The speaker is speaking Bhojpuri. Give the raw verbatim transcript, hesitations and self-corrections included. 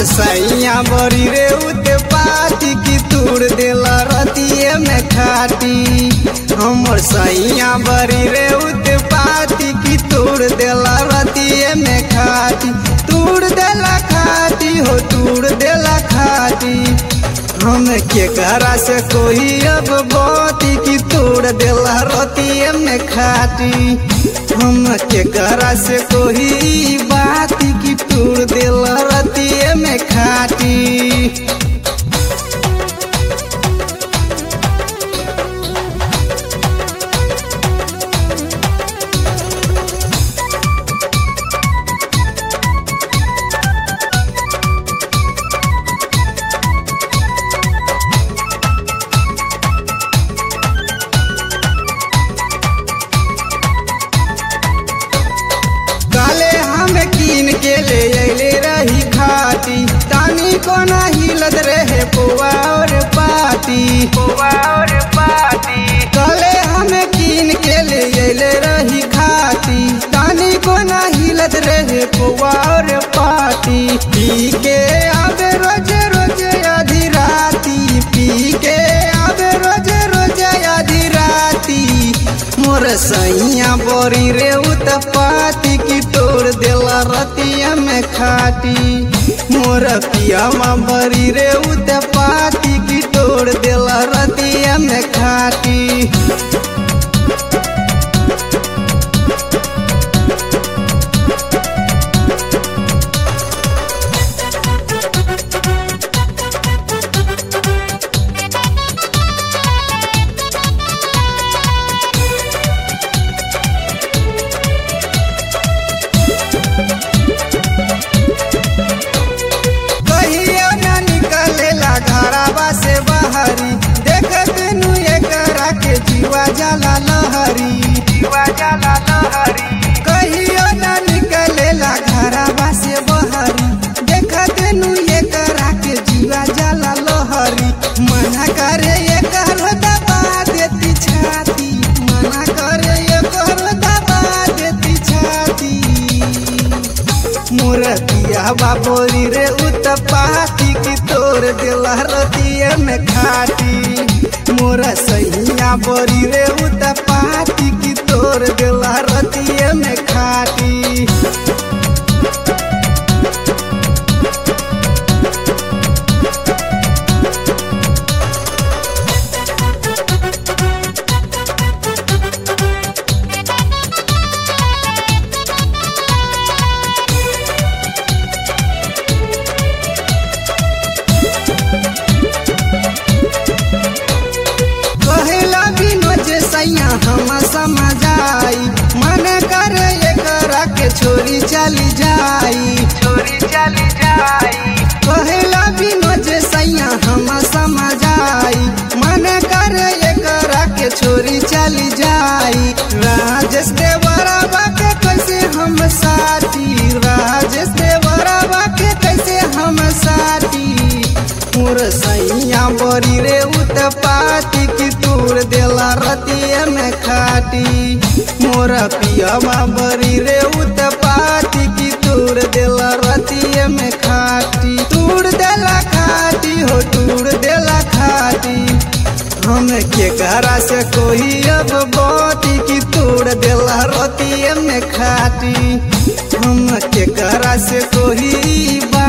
हमर सैया बड़ी रे उते पाती की तूड़ देला रतिये में खाटी। हमर सैया बड़ी रे उते पाती की तूड़ देला रतिये में खाटी। तूड़ देला खाटी हो तूड़ देला खाटी। हम के घरा से कोई अब बाती की तोड़ देला रतिये में खाटी। हम के घरा से कोई बात की तोड़ देला रतिये में खाटी। के ले अले रही खाटी तानी को ना हिलत रहे पुआ और पाती। पुआ और पाती कले हमें कीन के ले अले रही खाटी तानी को ना हिलत रहे पुआ और पाती। पी के आवे रोज रोज आधी राती। पी के आवे रोज रोज आधी राती। मोर सैया बोरी रे उतपाती की तोड़ देला रतिया में खाटी। मोर पियावा बरी रे उतपाती की तोड़ देला रतिया में खाटी। से बहरी देखत नु एकरा के जीवा जाला लहरी। जीवा जाला लहरी कहियो ना निकलेला घरवा से बहरी देखत नु एकरा के जीवा जाला लहरी। मना करे एकर दबा देती छाती। मना करे एकर दबा देती छाती। मोर पियावा बोरी रे उतपाती की तोड़ देला रतिये में खाटी। मोर सैया बोरी रे उतपाती की तोड़ देला रतिये में खाटी। सैया हम समझाई मन करे एकरा के छोरी चली जाई। छोरी चली जाई कहला बिनोज सैया हम समझाई मन करे एकरा के छोरी चली जाई। राजेश देवरवा के कैसे हम साथी। राजेश देवरवा के कैसे हम साथी। मोर सैया बड़ी रे उतपाती की तोड़ देला रतिये में खाटी। मोर पियावा बड़ी रे उतपाती की तोड़ देला रतिये में खाटी। तोड़ देला खाटी हो तोड़ देला खाटी। हम के घरा से कोई अब बाती की तोड़ देला रतिये में खाटी। हम के घरा से कोई